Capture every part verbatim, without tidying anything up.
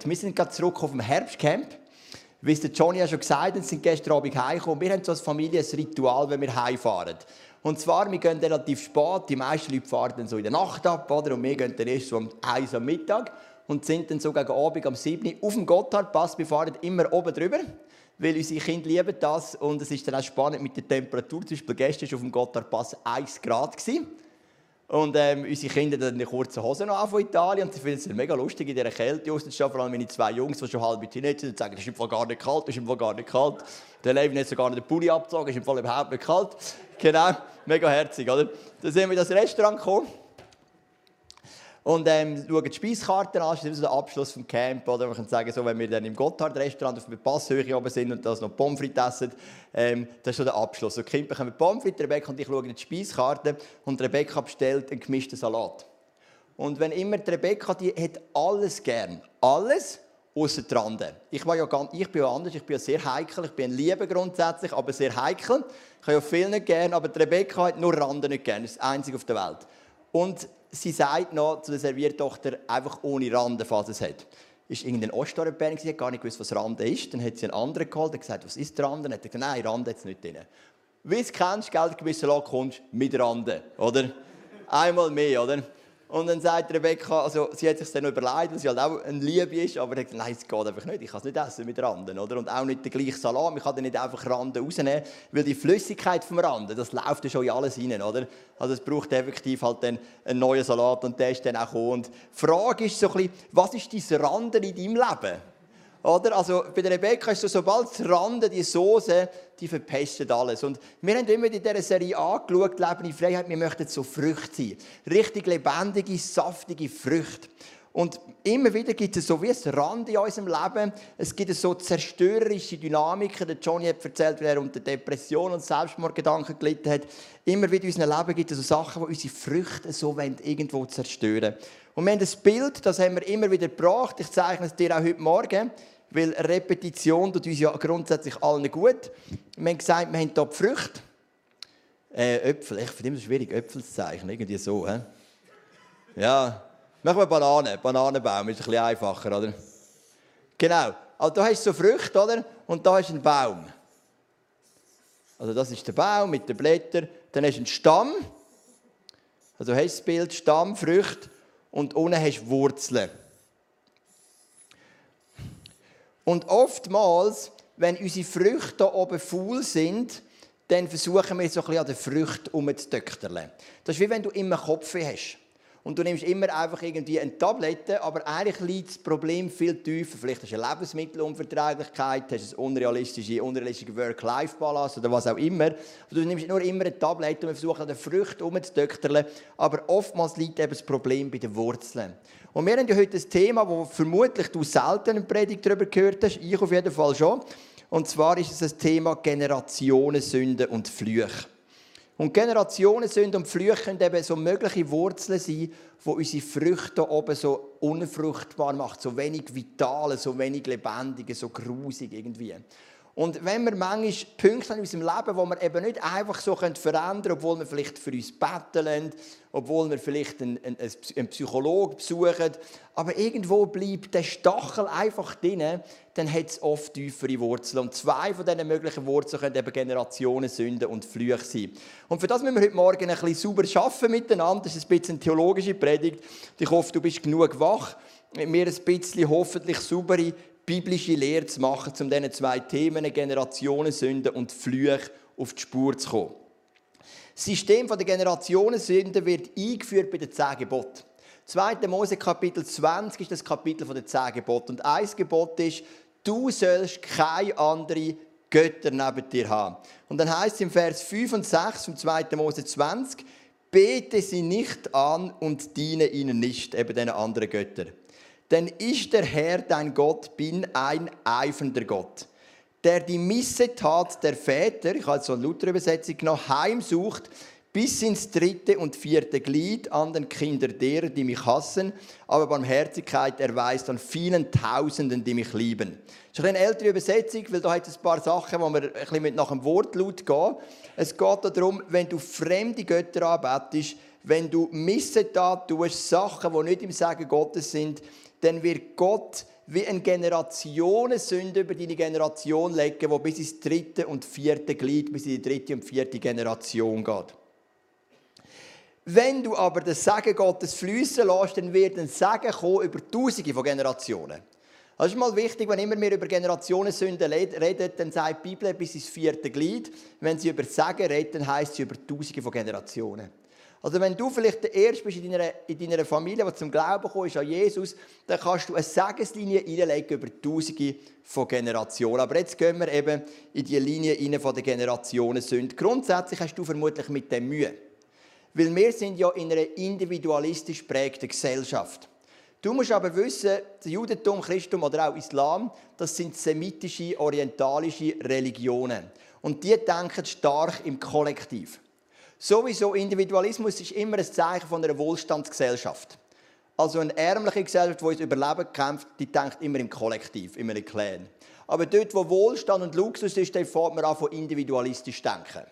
Gut, wir sind gerade zurück auf dem Herbstcamp. Wie es der Johnny ja schon gesagt hat, sind gestern Abend heimgekommen. Wir haben so als Familie ein Ritual, wenn wir heimfahren. Und zwar, wir gehen relativ spät. Die meisten Leute fahren dann so in der Nacht ab, oder? Und wir gehen dann erst so um eins am Mittag und sind dann so gegen Abend um sieben Uhr auf dem Gotthardpass. Wir fahren immer oben drüber, weil unsere Kinder lieben das. Und es ist dann auch spannend mit der Temperatur. Zum Beispiel gestern war auf dem Gotthardpass eins Grad. Und ähm, unsere Kinder hatten eine kurze Hose noch an von Italien. Und sie finden es mega lustig, in dieser Kälte rauszustehen. Vor allem meine zwei Jungs, die schon halb Teenager sind, und sagen, es ist im Fall gar nicht kalt, es ist im Fall gar nicht kalt. Der Levin hat sogar noch den Pulli abgezogen, es ist im Fall überhaupt nicht kalt. Genau, mega herzig, oder? Dann sind wir in das Restaurant gekommen und ähm, schauen die Speiskarten an. Das ist der Abschluss des Camp. Oder wir können sagen, so, wenn wir dann im Gotthard-Restaurant auf der Passhöhe oben sind und das noch Pommes frites essen, ähm, das ist so der Abschluss. So, die Kinder bekommen Pommes frites, Rebecca und ich schauen die Speiskarten und Rebecca bestellt einen gemischten Salat. Und wenn immer die Rebecca, die hat alles gern. Alles ausser die Rande. Ich, war ja ganz, ich bin ja anders, ich bin ja sehr heikel. Ich bin ein Lieber grundsätzlich, aber sehr heikel. Ich habe ja viel nicht gern, aber die Rebecca hat nur Rande nicht gern. Das ist das Einzige auf der Welt. Und sie sagt noch zu der Serviertochter, einfach ohne Rande, falls es hat. Es war irgendein Osteuropäer, sie hat gar nicht gewusst, was Rande ist. Dann hat sie einen anderen geholt und gesagt, was ist Rande? Dann hat er gesagt, nein, Rande hat es nicht drin. Wie du es kennst, Geld gewissen Laden kommst mit Rande, oder? Einmal mehr, oder? Und dann sagt Rebecca, also sie hat sich dann noch überlegt, weil sie halt auch ein Liebe ist, aber hat gesagt, nein, es geht einfach nicht, ich kann es nicht essen mit Randen, oder? Und auch nicht den gleichen Salat, ich kann dann nicht einfach Randen rausnehmen, weil die Flüssigkeit vom Randen, das läuft ja schon in alles rein, oder? Also es braucht effektiv halt dann einen neuen Salat und der ist dann auch gekommen. Und die Frage ist so ein bisschen, was ist dein Randen in deinem Leben? Oder? Also bei der Rebecca ist so, sobald das Randen, die Soße, die verpestet alles. Und wir haben immer in dieser Serie angeschaut, Leben in Freiheit, wir möchten so Früchte sein. Richtig lebendige, saftige Früchte. Und immer wieder gibt es so wie ein Rand in unserem Leben. Es gibt so zerstörerische Dynamiken. Der Johnny hat erzählt, wie er unter Depression und Selbstmordgedanken gelitten hat. Immer wieder in unserem Leben gibt es so Sachen, die unsere Früchte so irgendwo zerstören. Und wir haben ein Bild, das haben wir immer wieder gebracht. Ich zeichne es dir auch heute Morgen. Weil Repetition tut uns ja grundsätzlich allen gut. Wir haben gesagt, wir haben hier die Früchte. Äh, Äpfel. Ich finde es schwierig, Äpfel zu zeichnen. Irgendwie so. He? Ja. Machen wir Bananen. Bananenbaum ist ein bisschen einfacher, oder? Genau. Also da hast du so Früchte, oder? Und da hast du einen Baum. Also das ist der Baum mit den Blättern. Dann hast du einen Stamm. Also du hast das Bild Stamm, Früchte. Und unten hast du Wurzeln. Und oftmals, wenn unsere Früchte hier oben faul sind, dann versuchen wir so ein bisschen an den Früchten herumzutöchterle. Das ist wie wenn du immer Kopfweh hast. Und du nimmst immer einfach irgendwie eine Tablette, aber eigentlich liegt das Problem viel tiefer. Vielleicht hast du eine Lebensmittelunverträglichkeit, hast eine unrealistische, unrealistische Work-Life-Balance oder was auch immer. Du nimmst nur immer eine Tablette und wir versuchen an den Früchten herumzutöchterle. Aber oftmals liegt eben das Problem bei den Wurzeln. Und wir haben ja heute ein Thema, wo vermutlich du selten eine Predigt darüber gehört hast, ich auf jeden Fall schon. Und zwar ist es das Thema Generationensünde und Flüche. Und Generationensünde und Flüche können eben so mögliche Wurzeln sein, die unsere Früchte oben so unfruchtbar machen, so wenig vital, so wenig lebendig, so grusig irgendwie. Und wenn wir manchmal Punkte haben in unserem Leben, wo wir eben nicht einfach so verändern können, obwohl wir vielleicht für uns beten, obwohl wir vielleicht einen, einen, einen Psychologen besuchen, aber irgendwo bleibt der Stachel einfach drin, dann hat es oft tiefere Wurzeln. Und zwei von diesen möglichen Wurzeln können eben Generationen, Sünden und Flüche sein. Und für das müssen wir heute Morgen ein bisschen sauber arbeiten miteinander. Das ist ein bisschen eine theologische Predigt. Ich hoffe, du bist genug wach, mit mir ein bisschen hoffentlich saubere biblische Lehre zu machen, um diesen zwei Themen, Generationensünde und Flüche, auf die Spur zu kommen. Das System der Generationensünde wird eingeführt bei den zehn Geboten. zweiter Mose Kapitel zwanzig ist das Kapitel der zehn Gebote. Und ein Gebot ist, du sollst keine anderen Götter neben dir haben. Und dann heißt es im Vers fünf und sechs vom zweiter Mose zwanzig, bete sie nicht an und diene ihnen nicht, eben diesen anderen Göttern. Denn ich, der Herr, dein Gott, bin ein eifernder Gott, der die Missetat der Väter, ich habe so eine Luther-Übersetzung genommen, heimsucht, bis ins dritte und vierte Glied an den Kindern derer, die mich hassen, aber Barmherzigkeit erweist an vielen Tausenden, die mich lieben. Das ist eine ältere Übersetzung, weil da hat es ein paar Sachen, wo wir ein bisschen mit nach dem Wortlaut gehen. Es geht darum, wenn du fremde Götter anbetest, wenn du Missetat tust, Sachen, die nicht im Segen Gottes sind, dann wird Gott wie eine Generationensünde über deine Generation legen, die bis ins dritte und vierte Glied, bis in die dritte und vierte Generation geht. Wenn du aber das Segen Gottes fließen lässt, dann wird ein Segen kommen über Tausende von Generationen. Das ist mal wichtig, wenn immer wir über Generationensünden reden, dann sagt die Bibel bis ins vierte Glied. Wenn sie über Segen redet, dann heisst sie über Tausende von Generationen. Also wenn du vielleicht der Erste bist in deiner, in deiner Familie, der zum Glauben gekommen ist an Jesus, dann kannst du eine Segenslinie hineinlegen über Tausende von Generationen. Aber jetzt gehen wir eben in die Linie hinein von den Generationensünden. Grundsätzlich hast du vermutlich mit dem Mühe. Weil wir sind ja in einer individualistisch geprägten Gesellschaft. Du musst aber wissen, das Judentum, Christentum oder auch Islam, das sind semitische, orientalische Religionen. Und die denken stark im Kollektiv. Sowieso, Individualismus ist immer ein Zeichen von einer Wohlstandsgesellschaft. Also eine ärmliche Gesellschaft, die ins Überleben kämpft, die denkt immer im Kollektiv, immer im Clan. Aber dort, wo Wohlstand und Luxus ist, dann fängt man an, von individualistisch zu denken.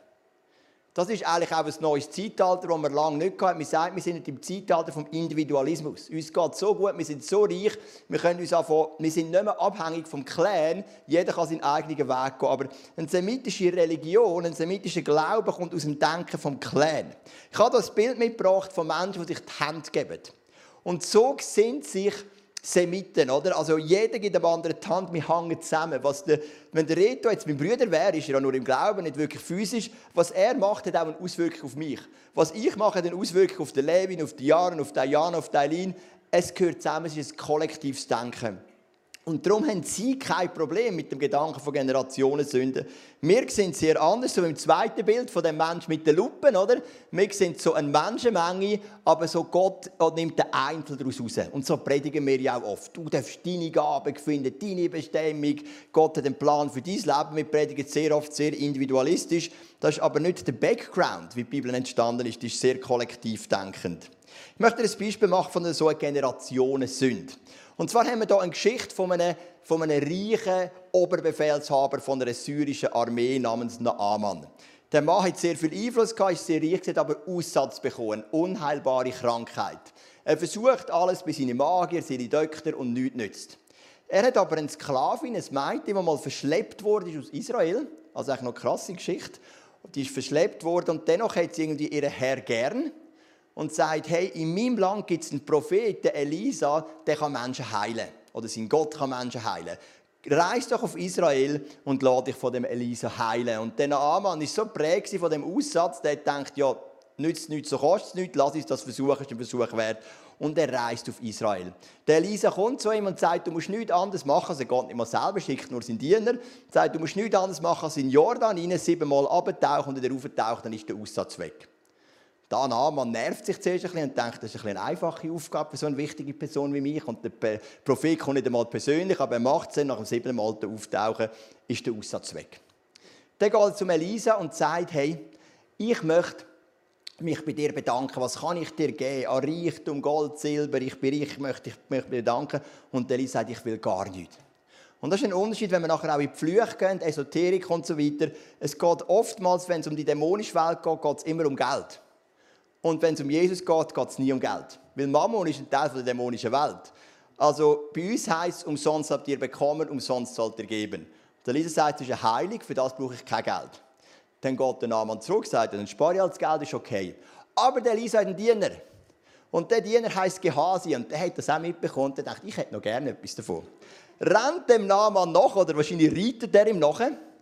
Das ist eigentlich auch ein neues Zeitalter, das wir lange nicht hatten. Wir sagen, wir sind im Zeitalter des Individualismus. Uns geht es so gut, wir sind so reich, wir, können uns anfangen, wir sind nicht mehr abhängig vom Clan. Jeder kann seinen eigenen Weg gehen. Aber eine semitische Religion, ein semitischer Glaube kommt aus dem Denken vom Clan. Ich habe das Bild mitgebracht von Menschen, die sich die Hände geben. Und so sind sich Semiten, oder? Also jeder gibt dem anderen die Hand, wir hängen zusammen. Was der, wenn der Reto jetzt mein Bruder wäre, ist er ja nur im Glauben, nicht wirklich physisch. Was er macht, hat auch eine Auswirkung auf mich. Was ich mache, hat eine Auswirkung auf den Levin, auf die Jaren, auf die Jana, auf die Eileen. Es gehört zusammen, es ist ein kollektives Denken. Und darum haben sie kein Problem mit dem Gedanken von Generationensünden. Wir sind sehr anders, so im zweiten Bild von dem Mensch mit den Lupen, oder? Wir sind so eine Menschenmenge, aber so Gott nimmt den Einzel daraus raus. Und so predigen wir ja auch oft. Du darfst deine Gaben finden, deine Bestimmung. Gott hat einen Plan für dein Leben. Wir predigen sehr oft sehr individualistisch. Das ist aber nicht der Background, wie die Bibel entstanden ist. Das ist sehr kollektiv denkend. Ich möchte ein Beispiel machen von so einer Generationensünde. Und zwar haben wir hier eine Geschichte von einem, von einem reichen Oberbefehlshaber von einer syrischen Armee namens Naaman. Der Mann hat sehr viel Einfluss gehabt, ist sehr reich, hat aber Aussatz bekommen, eine unheilbare Krankheit. Er versucht alles bei seinen Magier, seinen Doktor und nichts nützt. Er hat aber eine Sklavin, ein Mädchen, die mal verschleppt wurde aus Israel. Also eigentlich noch eine krasse Geschichte. Die ist verschleppt worden und dennoch hat sie irgendwie ihren Herr gern. Und sagt, hey, in meinem Land gibt es einen Propheten, Elisa, der kann Menschen heilen. Oder sein Gott kann Menschen heilen. Reis doch auf Israel und lass dich von dem Elisa heilen. Und der Naaman war so geprägt von dem Aussatz, der denkt, ja, nützt nichts, so kostet es nichts, lass uns das versuchen, ist ein Versuch wert. Und er reist auf Israel. Der Elisa kommt zu ihm und sagt, du musst nichts anderes machen, also er geht nicht mal selber, schickt nur seinen Diener, sagt, du musst nichts anderes machen, als in Jordan rein, siebenmal runtertauchen und wieder auftauchen, dann ist der Aussatz weg. Der Naaman nervt sich zuerst ein bisschen und denkt, das ist eine einfache Aufgabe für so eine wichtige Person wie mich. Und der Prophet kommt nicht einmal persönlich, aber er macht es dann, nach dem siebten Mal auftauchen, ist der Aussatz weg. Dann geht er zum Elisa und sagt, hey, ich möchte mich bei dir bedanken. Was kann ich dir geben? An Reichtum, Gold, Silber, ich bin reich, ich möchte mich mich bedanken. Und der Elisa sagt, ich will gar nichts. Und das ist ein Unterschied, wenn wir nachher auch in die Flüche gehen, Esoterik und so weiter. Es geht oftmals, wenn es um die dämonische Welt geht, geht es immer um Geld. Und wenn es um Jesus geht, geht es nie um Geld. Weil Mammon ist ein Teil der dämonischen Welt. Also bei uns heisst es, umsonst habt ihr bekommen, umsonst sollt ihr geben. Der Elisa sagt, es ist ein Heilig, für das brauche ich kein Geld. Dann geht der Naaman zurück, sagt, dann spare ich halt das Geld, ist okay. Aber der Elisa hat einen Diener. Und der Diener heisst Gehasi. Und der hat das auch mitbekommen und der dachte, ich hätte noch gerne etwas davon. Rennt dem Naaman nach, oder wahrscheinlich reitet der ihm nach,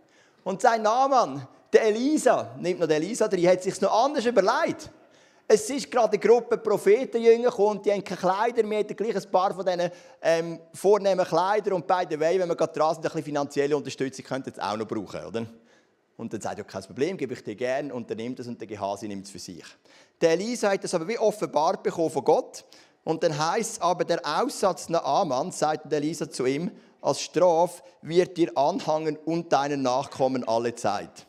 und sagt, Naaman, der Elisa, nimmt noch den Elisa drin, hat sich noch anders überlegt. Es ist gerade eine Gruppe Prophetenjünger gekommen, die haben keine Kleider mehr, gleich ein paar von diesen ähm, vornehmen Kleidern. Und by the way, wenn wir gerade dran sind, ein bisschen finanzielle Unterstützung könnt ihr jetzt auch noch brauchen, oder? Und dann sagt er, ja, kein Problem, gebe ich dir gerne. Und er nimmt es und der Gehasi nimmt es für sich. Der Elisa hat das aber wie offenbart bekommen von Gott. Und dann heisst es aber, der Aussatz Naaman, sagt der Elisa zu ihm, als Strafe wird dir anhangen und deinen Nachkommen alle Zeit.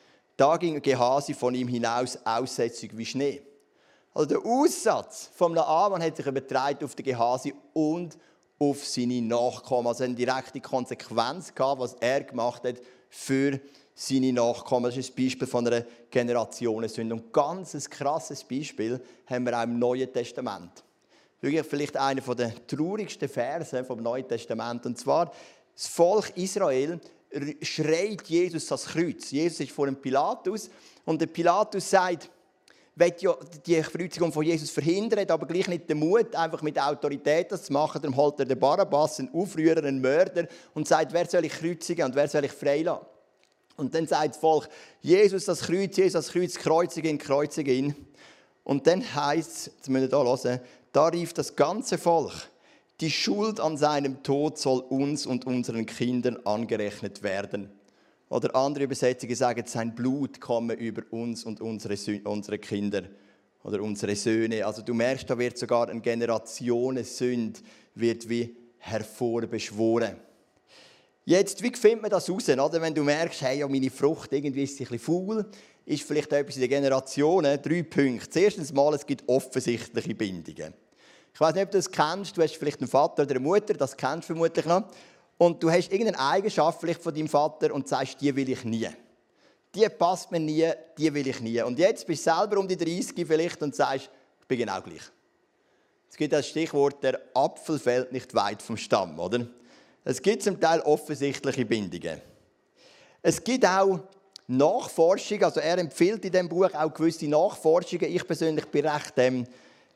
Da ging Gehasi von ihm hinaus aussätzig wie Schnee. Also der Aussatz vom Naaman hat sich übertragen auf den Gehasi und auf seine Nachkommen. Also eine direkte Konsequenz gehabt, was er gemacht hat für seine Nachkommen. Das ist ein Beispiel von einer Generationensünde. Und ganz ein krasses Beispiel haben wir auch im Neuen Testament. wirklich vielleicht einer der traurigsten Verse vom Neuen Testament. Und zwar, das Volk Israel schreit Jesus ans Kreuz. Jesus ist vor dem Pilatus und der Pilatus sagt, will ja die Kreuzigung von Jesus verhindern, hat aber gleich nicht den Mut, einfach mit Autorität das zu machen. Darum holt er den Barabbas, einen Aufrührer, einen Mörder, und sagt, wer soll ich kreuzigen und wer soll ich freilassen? Und dann sagt das Volk, Jesus das Kreuz, Jesus das Kreuz, kreuzige ihn, kreuzige ihn. Und dann heisst es, jetzt müssen wir hier hören, da rief das ganze Volk, die Schuld an seinem Tod soll uns und unseren Kindern angerechnet werden. Oder andere Übersetzungen sagen, sein Blut komme über uns und unsere, unsere Kinder oder unsere Söhne. Also du merkst, da wird sogar eine Generationensünde wird wie hervorbeschworen. Jetzt, wie findet man das raus? Oder? Wenn du merkst, hey, ja, meine Frucht irgendwie ist ein bisschen faul, ist vielleicht etwas in den Generationen. Drei Punkte. Erstens mal, es gibt offensichtliche Bindungen. Ich weiß nicht, ob du das kennst. Du hast vielleicht einen Vater oder eine Mutter, das kennst du vermutlich noch. Und du hast irgendeine Eigenschaft vielleicht von deinem Vater und sagst, die will ich nie. Die passt mir nie, die will ich nie. Und jetzt bist du selber um die dreißig vielleicht und sagst, ich bin genau gleich. Es gibt das Stichwort, der Apfel fällt nicht weit vom Stamm, oder? Es gibt zum Teil offensichtliche Bindungen. Es gibt auch Nachforschungen, also er empfiehlt in diesem Buch auch gewisse Nachforschungen. Ich persönlich bin recht ähm,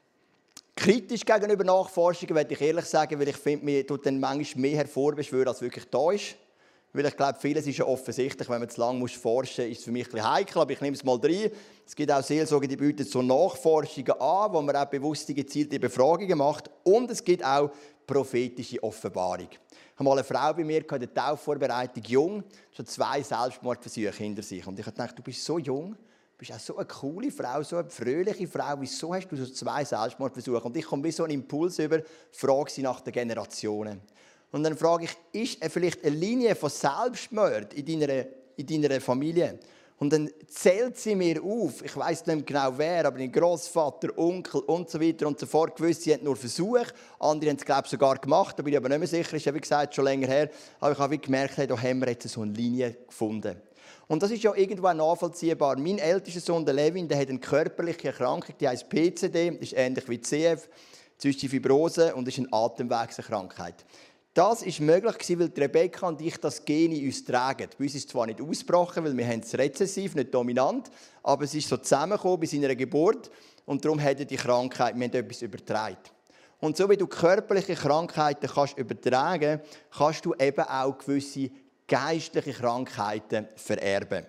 kritisch gegenüber Nachforschungen, würde ich ehrlich sagen, weil ich finde, mir tut dann manchmal mehr hervorbeschwören, als wirklich da ist. Weil ich glaube, vieles ist ja offensichtlich, wenn man zu lange forschen muss, ist es für mich ein bisschen heikel, aber ich nehme es mal rein. Es gibt auch Seelsorge, die bieten so Nachforschungen an, wo man auch bewusste, gezielte Befragungen macht. Und es gibt auch prophetische Offenbarung. Ich habe mal eine Frau bei mir in der Taufvorbereitung, jung, schon zwei Selbstmordversuche hinter sich. Und ich habe gedacht, du bist so jung, du bist auch so eine coole Frau, so eine fröhliche Frau. Wieso hast du so zwei Selbstmordversuche? Und ich komme wie so einen Impuls über, frage sie nach den Generationen. Und dann frage ich, ist vielleicht eine Linie von Selbstmord in deiner, in deiner Familie? Und dann zählt sie mir auf, ich weiss nicht genau wer, aber ein Großvater, Onkel und so weiter und so fort. Gewisse haben nur versucht, andere haben es glaube ich, sogar gemacht, da bin ich aber nicht mehr sicher, ist ja wie gesagt schon länger her. Aber ich habe gemerkt, hey, da haben wir jetzt so eine Linie gefunden. Und das ist ja irgendwo nachvollziehbar. Mein ältester Sohn, der Levin, der hat eine körperliche Erkrankung, die heisst P C D, das ist ähnlich wie C F, Zystische Fibrose, und ist eine Atemwegskrankheit. Das war möglich, weil Rebecca und ich das Gen in uns tragen. Bei uns ist es zwar nicht ausgebrochen, weil wir haben es rezessiv, nicht dominant, aber es ist so zusammengekommen bei seiner Geburt und darum hat er die Krankheit, wir haben etwas übertragen. Und so wie du körperliche Krankheiten kannst übertragen, kannst du eben auch gewisse geistliche Krankheiten vererben.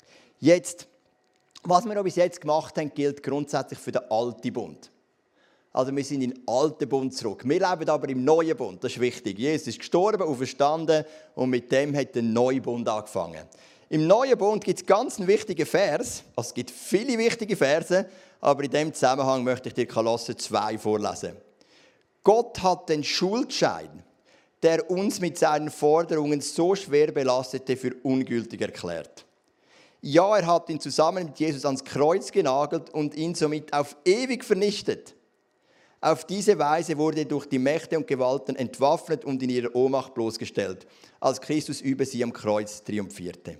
Jetzt, was wir noch bis jetzt gemacht haben, gilt grundsätzlich für den alten Bund. Also wir sind in den alten Bund zurück. Wir leben aber im neuen Bund, das ist wichtig. Jesus ist gestorben, auferstanden und mit dem hat der neue Bund angefangen. Im neuen Bund gibt es ganz einen wichtigen Vers. Also es gibt viele wichtige Verse, aber in diesem Zusammenhang möchte ich dir Kolosser zwei vorlesen. Gott hat den Schuldschein, der uns mit seinen Forderungen so schwer belastete, für ungültig erklärt. Ja, er hat ihn zusammen mit Jesus ans Kreuz genagelt und ihn somit auf ewig vernichtet. Auf diese Weise wurde er durch die Mächte und Gewalten entwaffnet und in ihrer Ohnmacht bloßgestellt, als Christus über sie am Kreuz triumphierte.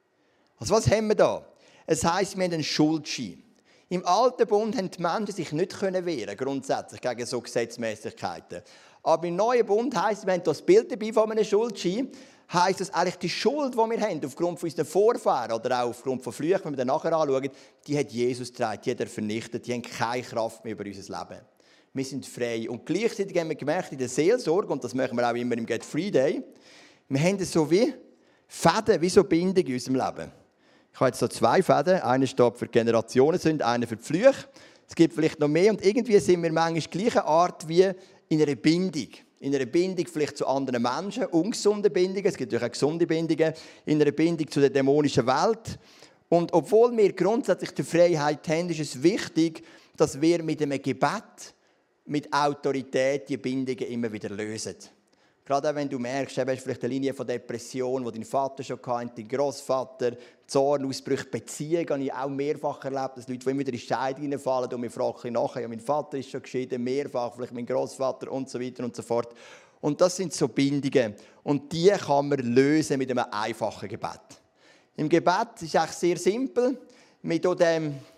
Also was haben wir da? Es heisst, wir haben einen Schuldschein. Im alten Bund haben die Menschen sich nicht wehren, grundsätzlich gegen so Gesetzmäßigkeiten. Aber im neuen Bund heisst, wir haben das Bild dabei von einem Schuldschein, heisst das eigentlich, die Schuld, die wir haben, aufgrund von unseren Vorfahren oder auch aufgrund von Flüchen, wenn wir dann nachher anschauen, die hat Jesus getragen, die hat er vernichtet, die haben keine Kraft mehr über unser Leben. Wir sind frei. Und gleichzeitig haben wir gemerkt, in der Seelsorge, und das machen wir auch immer im Get Free Day, wir haben so wie Fäden, wie so Bindung in unserem Leben. Ich habe jetzt so zwei Fäden. Einer steht für die Generationensünde, einer für die Flüche. Es gibt vielleicht noch mehr. Und irgendwie sind wir manchmal gleicher Art wie in einer Bindung. In einer Bindung vielleicht zu anderen Menschen, ungesunde Bindungen. Es gibt natürlich auch gesunde Bindungen. In einer Bindung zu der dämonischen Welt. Und obwohl wir grundsätzlich die Freiheit haben, ist es wichtig, dass wir mit einem Gebet, mit Autorität die Bindungen immer wieder lösen. Gerade auch wenn du merkst, du hast vielleicht eine Linie von Depression, die dein Vater schon hatte, dein Großvater, Zornausbrüche, Beziehungen, habe ich auch mehrfach erlebt, dass Leute, die immer wieder in Scheidungen fallen und mir fragen nachher, ja, mein Vater ist schon geschieden, mehrfach, vielleicht mein Großvater und so weiter und so fort. Und das sind so Bindungen. Und die kann man lösen mit einem einfachen Gebet. Im Gebet ist es eigentlich sehr simpel. Mit dem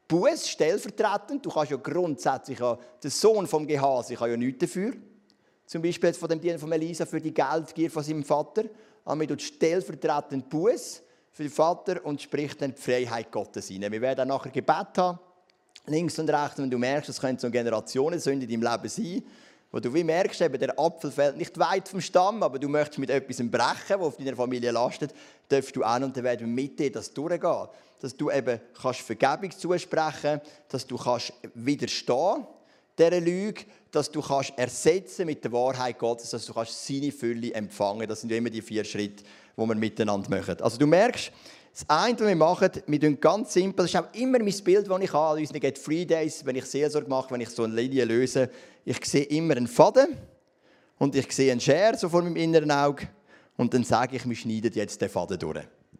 Buß stellvertretend. Du kannst ja grundsätzlich, ja, der Sohn vom Gehasi kann ja nichts dafür. Zum Beispiel jetzt von dem Diener von Elisa für die Geldgier von seinem Vater. Aber man tut stellvertretend Buß für den Vater und spricht dann die Freiheit Gottes rein. Wir werden auch nachher Gebet haben, links und rechts, wenn du merkst, es könnte so eine Generationensünde in deinem Leben sein, wo du wie merkst, eben, der Apfel fällt nicht weit vom Stamm, aber du möchtest mit etwas brechen, das auf deiner Familie lastet, darfst du an und dann werden wir mit dir das durchgehen. Dass du eben kannst Vergebung zusprechen, dass du kannst widerstehen dieser Lüge, dass du kannst ersetzen mit der Wahrheit Gottes, dass du kannst seine Fülle empfangen. Das sind immer die vier Schritte, die wir miteinander machen. Also du merkst, das eine, was wir machen, wir tun ganz simpel, das ist auch immer mein Bild, das ich habe, an unseren Get Free Days, wenn ich Seelsorge mache, wenn ich so eine Linie löse. Ich sehe immer einen Faden und ich sehe einen Schere so vor meinem inneren Auge und dann sage ich, wir schneiden jetzt den Faden durch.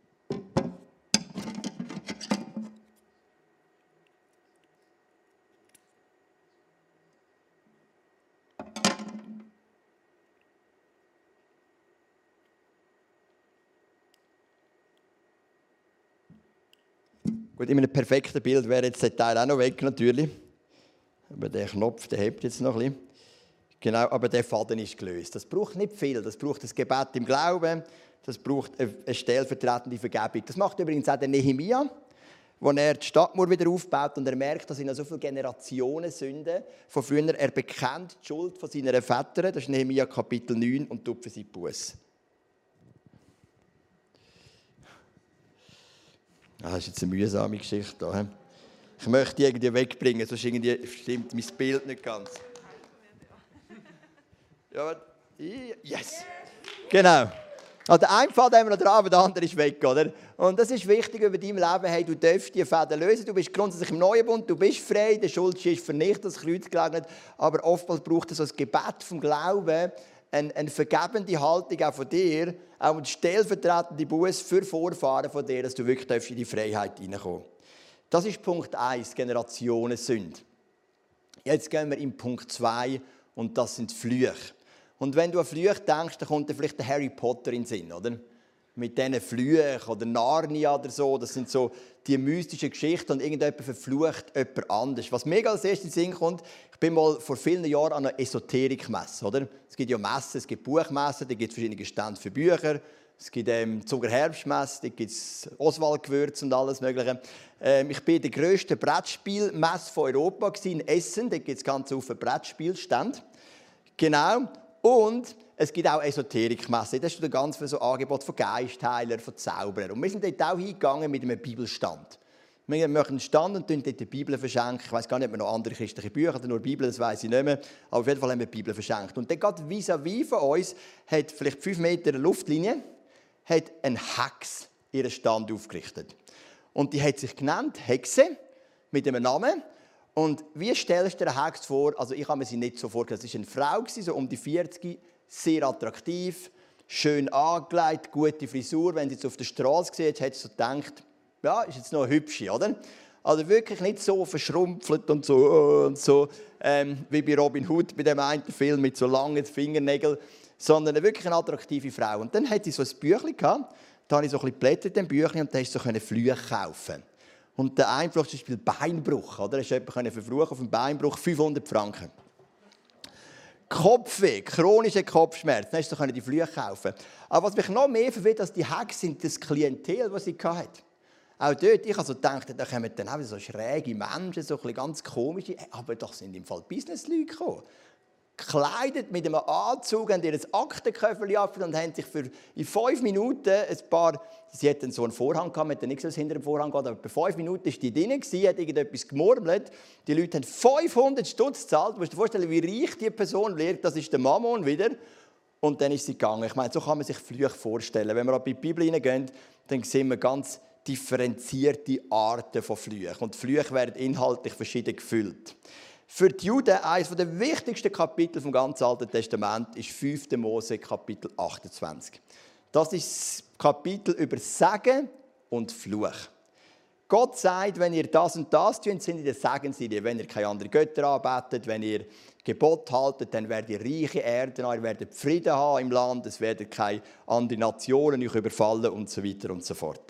Gut, in einem perfekten Bild wäre jetzt der Teil auch noch weg, natürlich. Aber der Knopf, der hebt jetzt noch ein bisschen. Genau, aber der Faden ist gelöst. Das braucht nicht viel. Das braucht das Gebet im Glauben. Das braucht eine stellvertretende Vergebung. Das macht übrigens auch der Nehemia, wo er die Stadtmauer wieder aufbaut und er merkt, dass in so viele Generationen Sünden von früher, er bekennt die Schuld von seinen Vätern. Das ist Nehemia Kapitel neun und tut für sie Buß. Ah, das ist jetzt eine mühsame Geschichte hier. Ich möchte die irgendwie wegbringen, sonst irgendwie stimmt mein Bild nicht ganz. Ja, yes! Genau. Also der eine Faden haben wir noch dran, aber der andere ist weg, oder? Und das ist wichtig über dein Leben. Hey, du darfst die Fäden lösen. Du bist grundsätzlich im Neuen Bund, du bist frei, der Schuld ist vernichtet, das Kreuz gelegt. Aber oftmals braucht es so ein Gebet vom Glauben, eine, eine vergebende Haltung auch von dir, auch eine stellvertretende Buß für Vorfahren von dir, dass du wirklich in die Freiheit hineinkommen darfst. Das ist Punkt eins, Generationensünde. Jetzt gehen wir in Punkt zwei und das sind Flüche. Und wenn du an Flüche denkst, dann kommt dir vielleicht der Harry Potter in den Sinn, oder? Mit diesen Flüchen oder Narnia oder so, das sind so die mystischen Geschichten und irgendjemand verflucht jemand anders. Was mir als erstes in den Sinn kommt, ich bin mal vor vielen Jahren an einer Esoterikmesse, oder? Es gibt ja Messen, es gibt Buchmessen, da gibt es verschiedene Stände für Bücher. Es gibt ähm, Zuger Herbstmesse, da gibt es Oswald-Gewürz und alles Mögliche. Ähm, ich war in der grössten Brettspielmesse von Europa in Essen, da gibt es ganz viele Brettspielstände. Genau. Und es gibt auch Esoterikmessen. Das ist ganz viel so Angebot von Geistheilern, von Zauberern. Und wir sind dort auch hingegangen mit einem Bibelstand. Wir machen einen Stand und dort die Bibel verschenken. Ich weiss gar nicht, ob wir noch andere christliche Bücher oder nur Bibel, das weiss ich nicht mehr. Aber auf jeden Fall haben wir die Bibel verschenkt. Und dann gerade vis-à-vis von uns hat vielleicht fünf Meter Luftlinie hat ein Hex ihren Stand aufgerichtet. Und die hat sich genannt Hexe mit einem Namen. Und wie stellst du dir eine Hex vor? Also ich habe mir sie nicht so vorgestellt. Es war eine Frau, so um die vierzig, sehr attraktiv, schön angelegt, gute Frisur. Wenn sie jetzt auf der Straße gesehen hat, hat sie so gedacht, ja, ist jetzt noch eine hübsche, oder? Also wirklich nicht so verschrumpft und so, und so ähm, wie bei Robin Hood, bei dem einen Film mit so langen Fingernägeln, sondern wirklich eine attraktive Frau. Und dann hatte sie so ein Büchlein gehabt, da habe ich so ein bisschen geblättert in dem Büchlein und da konnte sie so Flüche kaufen. Und der Einfluss ist zum Beispiel Beinbruch, oder? Da konnte jemand verfluchen auf einen Beinbruch, fünfhundert Franken. Kopfweh, chronische Kopfschmerzen, dann konnte sie die Flüche kaufen. Aber was mich noch mehr verwirrt als die Hexe, sind das Klientel, das sie hatte. Auch dort, ich habe so gedacht, da kommen dann auch so schräge Menschen, so ein bisschen ganz komische, aber doch sind im Fall Business-Leute gekommen. Gekleidet mit einem Anzug, haben ihr Aktenköfferchen ab und haben sich für in fünf Minuten ein paar, sie hatten so einen Vorhang gehabt, man hat nicht so hinter dem Vorhang gehabt, aber bei fünf Minuten war die drin, hat irgendetwas gemurmelt. Die Leute haben fünfhundert Stutz gezahlt. Du musst dir vorstellen, wie reich die Person wird, das ist der Mammon wieder. Und dann ist sie gegangen. Ich meine, so kann man sich Flüche vorstellen. Wenn wir auch bei der Bibel hineingehen, dann sehen wir ganz differenzierte Arten von Flüchen. Und die Flüche werden inhaltlich verschieden gefüllt. Für die Juden, eines der wichtigsten Kapitel vom ganzen Alten Testament, ist fünfter Mose, Kapitel achtundzwanzig. Das ist das Kapitel über Segen und Fluch. Gott sagt, wenn ihr das und das tut, sind in der Segenslinie. Wenn ihr keine anderen Götter anbetet, wenn ihr Gebot haltet, dann werdet ihr reiche Erden haben, ihr werdet Frieden haben im Land, es werden keine anderen Nationen euch überfallen und so weiter und so fort.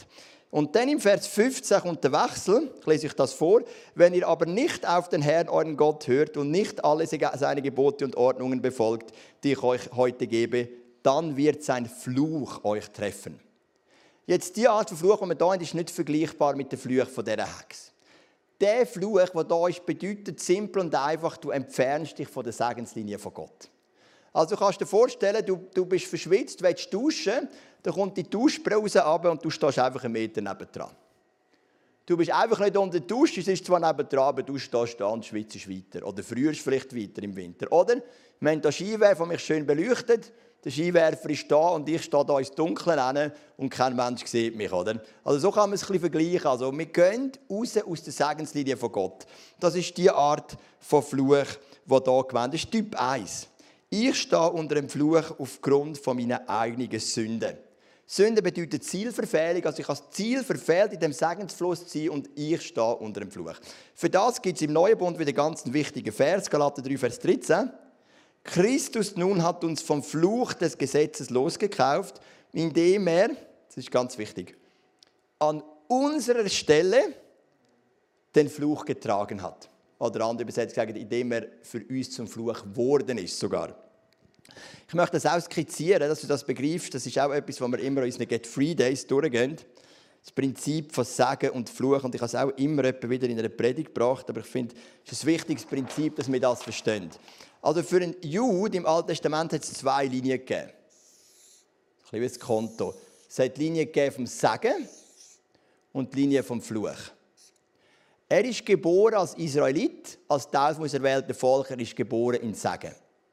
Und dann im Vers fünfzehn kommt der Wechsel, ich lese euch das vor. Wenn ihr aber nicht auf den Herrn, euren Gott, hört und nicht alle seine Gebote und Ordnungen befolgt, die ich euch heute gebe, dann wird sein Fluch euch treffen. Jetzt, die Art von Fluch, die wir hier haben, ist nicht vergleichbar mit dem Fluch von dieser Hexe. Der Fluch, der hier ist, bedeutet simpel und einfach, du entfernst dich von der Segenslinie von Gott. Also du kannst dir vorstellen, du, du bist verschwitzt, willst duschen, dann kommt die Duschbrause runter und du stehst einfach einen Meter nebendran. Du bist einfach nicht unter der Dusche, es ist zwar nebendran, aber du stehst da und schwitzt weiter. Oder frierst vielleicht weiter im Winter. Oder wir haben hier Skiwerfer, die mich schön beleuchtet. Der Skiwerfer ist da und ich stehe da ins Dunkle rein und kein Mensch sieht mich. Oder? Also so kann man es ein bisschen vergleichen. Also wir gehen raus aus der Segenslinie von Gott. Das ist die Art von Fluch, die hier gewendet ist. Das ist Typ eins. Ich stehe unter dem Fluch aufgrund von meiner eigenen Sünden. Sünde bedeutet Zielverfehlung. Also ich habe das Ziel verfehlt, in dem Segensfluss zu sein und ich stehe unter dem Fluch. Für das gibt es im Neuen Bund wieder ganz einen wichtigen Vers, Galater drei, Vers dreizehn. Christus nun hat uns vom Fluch des Gesetzes losgekauft, indem er, das ist ganz wichtig, an unserer Stelle den Fluch getragen hat. Oder andere übersetzt gesagt, indem er für uns zum Fluch geworden ist sogar. Ich möchte das auch skizzieren, dass du das begreifst. Das ist auch etwas, was wir immer in unseren Get Free Days durchgehen. Das Prinzip von Segen und Fluch. Und ich habe es auch immer wieder in einer Predigt gebracht. Aber ich finde, es ist ein wichtiges Prinzip, dass wir das verstehen. Also für einen Jude im Alten Testament hat es zwei Linien gegeben. Ein bisschen wie das Konto. Es hat die Linie gegeben vom Segen und die Linie vom Fluch. Er ist geboren als Israelit, als Teil des erwählten Volkes. Er ist geboren in Segen.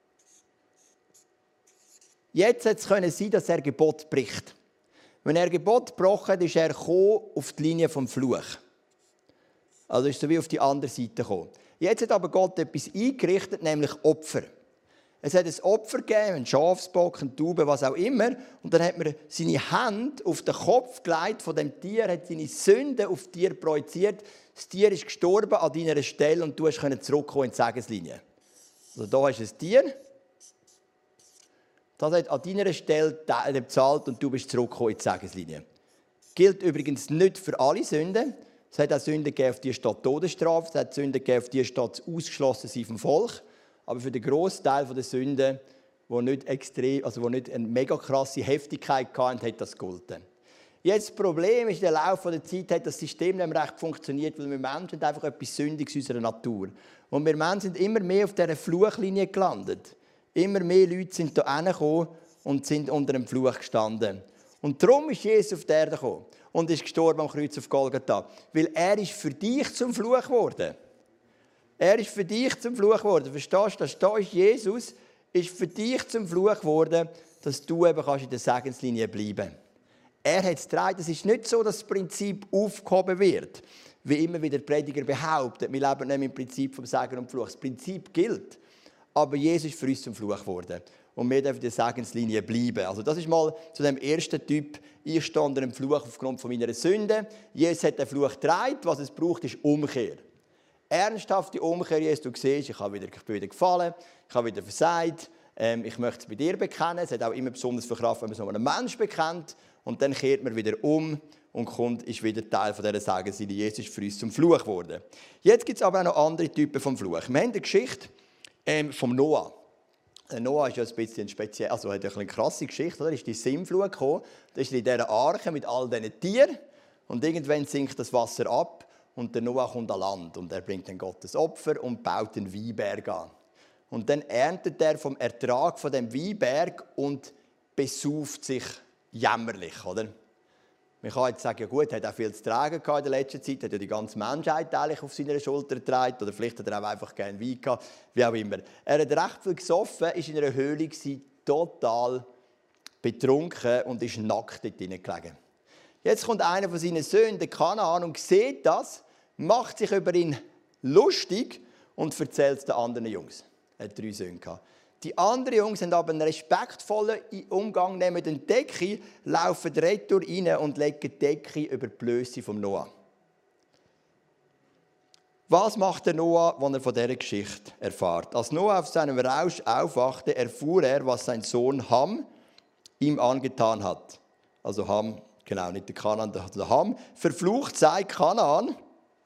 Jetzt hätte es sein, dass er Gebot bricht. Wenn er Gebot gebrochen hat, ist er auf die Linie vom Fluch. Also ist so wie auf die andere Seite gekommen. Jetzt hat aber Gott etwas eingerichtet, nämlich Opfer. Es hat ein Opfer gegeben, einen Schafsbock, eine Taube, was auch immer. Und dann hat man seine Hand auf den Kopf gelegt von dem Tier, hat seine Sünden auf das Tier projiziert. Das Tier ist gestorben an deiner Stelle und du konntest zurückkommen in die Segenslinie. Also da hast du ein Tier. Das hat an deiner Stelle bezahlt und du bist zurückgekommen in die Segenslinie. Gilt übrigens nicht für alle Sünden. Es hat auch Sünden gegeben, auf die steht Todesstrafe. Es hat Sünden gegeben, auf die steht Ausgeschlossensein vom Volk. Aber für den grossen Teil der Sünden, die nicht, extrem, also die nicht eine mega krasse Heftigkeit hatten, hat das gegolten. Jetzt das Problem ist, im Laufe der Zeit hat das System nicht mehr recht funktioniert, weil wir Menschen haben einfach etwas Sündiges in unserer Natur. Und wir Menschen sind immer mehr auf dieser Fluchlinie gelandet. Immer mehr Leute sind hierher gekommen und sind unter dem Fluch gestanden. Und darum ist Jesus auf die Erde gekommen und ist gestorben am Kreuz auf Golgatha. Weil er ist für dich zum Fluch geworden. Er ist für dich zum Fluch geworden. Verstehst du? Da ist Jesus, ist für dich zum Fluch geworden, dass du eben in der Segenslinie bleiben kannst. Er hat es getragen. Es ist nicht so, dass das Prinzip aufgehoben wird, wie immer wieder der Prediger behauptet. Wir leben nicht im Prinzip vom Segen und Fluch. Das Prinzip gilt. Aber Jesus ist für uns zum Fluch geworden. Und wir dürfen in der Segenslinie bleiben. Also das ist mal zu dem ersten Typ. Ich stehe unter dem Fluch aufgrund von meiner Sünde. Jesus hat den Fluch getragen. Was es braucht, ist Umkehr. Ernsthafte Umkehr, Jesus, du siehst, ich, habe wieder, ich bin wieder gefallen, ich habe wieder versagt, ähm, ich möchte es bei dir bekennen. Es hat auch immer besonders viel Kraft, wenn man so einen Menschen bekennt. Und dann kehrt man wieder um und kommt, ist wieder Teil von dieser Segenslinie. Jesus ist für uns zum Fluch geworden. Jetzt gibt es aber auch noch andere Typen vom Fluch. Wir haben eine Geschichte ähm, vom Noah. Der Noah ist ja ein bisschen speziell, also hat eine krasse Geschichte, oder? Ist die Sintflut gekommen, da ist er in dieser Arche mit all diesen Tieren und irgendwann sinkt das Wasser ab. Und der Noah kommt an Land und er bringt dann Gottes Opfer und baut einen Weinberg an. Und dann erntet er vom Ertrag von dem Weinberg und besauft sich jämmerlich, oder? Man kann jetzt sagen, ja gut, er hat auch viel zu tragen gehabt in der letzten Zeit, hat ja die ganze Menschheit eigentlich auf seiner Schulter getragen, oder vielleicht hat er auch einfach gerne Wein gehabt, wie auch immer. Er hat recht viel gesoffen, ist in einer Höhle gewesen, total betrunken und ist nackt dort drinnen gelegen. Jetzt kommt einer von seinen Söhnen, der Kanaan, und sieht das, macht sich über ihn lustig und erzählt es den anderen Jungs. Er hat drei Söhne gehabt. Die anderen Jungs haben aber einen respektvollen Umgang, nehmen den Decke, laufen retour rein und legen die Decke über die Blöße vom Noah. Was macht der Noah, wenn er von dieser Geschichte erfährt? Als Noah auf seinem Rausch aufwachte, erfuhr er, was sein Sohn Ham ihm angetan hat. Also Ham, genau, nicht der Kanaan, der Ham. Verflucht sei Kanaan,